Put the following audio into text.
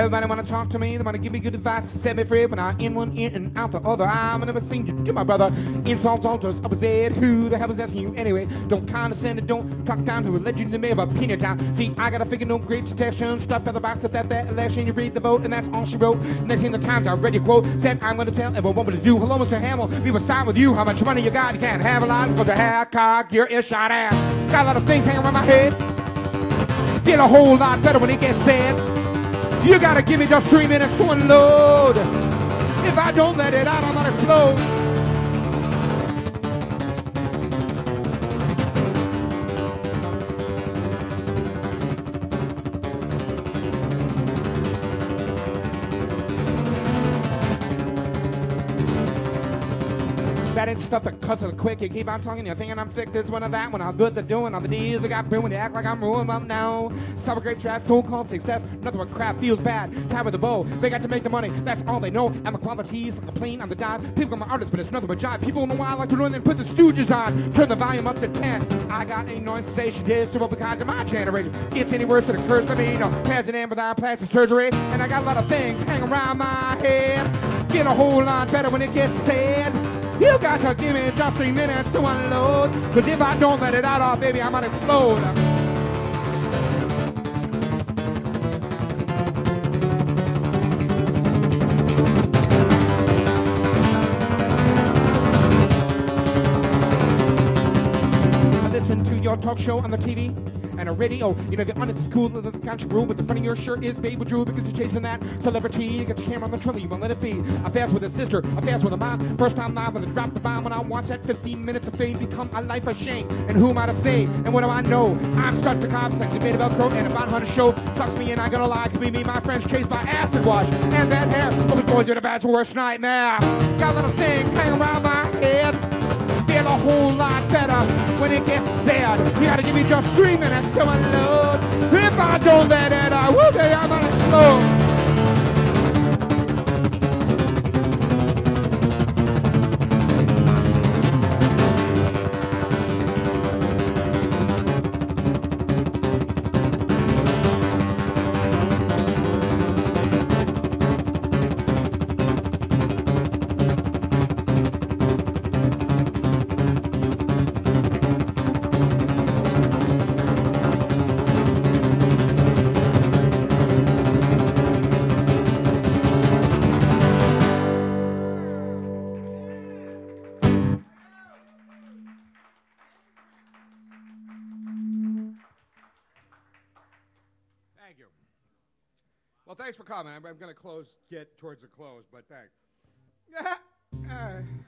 Everybody wanna talk to me, they wanna give me good advice, set me free, but I'm in one ear and out the other. I've never seen you do my brother. Insult altars, up his head, who the hell is asking you anyway? Don't condescend and don't talk down to a legend that may have a opinion down. See, I got a figure no great detection, stuff at the box of that election, you read the vote, and that's all she wrote. Next thing the Times, I read your quote, said I'm gonna tell everyone what to do. Hello, Mr. Hamill, we will start with you. How much money you got? You can't have a lot, because your hair, car, gear, is shot ass. Got a lot of things hanging around my head. Get a whole lot better when it gets said. You gotta give me just 3 minutes to unload. If I don't let it out, I'm gonna explode. That ain't stuff that cuts it quick. You keep on talking, you're thinking I'm thick, this one or that one. How good they're doing, all the deals I got through when they act like I'm ruined up now. Sour grape trap, so-called success, nothing but crap, feels bad. Tied with the bow, they got to make the money, that's all they know. I'm the qualities, like the plane, I'm the dive. People are my artists, but it's nothing but jive. People know why I like to run and put the Stooges on. Turn the volume up to 10. I got a noise station, this to because of my generation. It's any worse than a curse for me, president without plastic surgery. And I got a lot of things hanging around my head. Get a whole lot better when it gets said. You got to give me just 3 minutes to unload. Cause if I don't let it out, oh baby, I might explode. I listen to your talk show on the TV and a radio. You know, the honest is cool, the country rule, but the front of your shirt is Baby Drew because you're chasing that celebrity. You got your camera on the trailer, you won't let it be. I fast with a sister, I fast with a mom. First time live when I drop the bomb, when I watch that 15 minutes of fame become a life of shame. And who am I to say? And what do I know? I'm stuck to cops, like made of Velcro, and about how to show sucks me in, I gonna lie. Could be me, my friends chased by acid wash. And that hair, but we going to the bad's worst nightmare. Got a lot of things hanging around my head. Feel a whole lot better when it gets said. You gotta give me just 3 minutes to unload. If I don't let it out, whoop, I'm gonna explode. Thank you. Well, thanks for coming. I'm going to get towards the close, but thanks.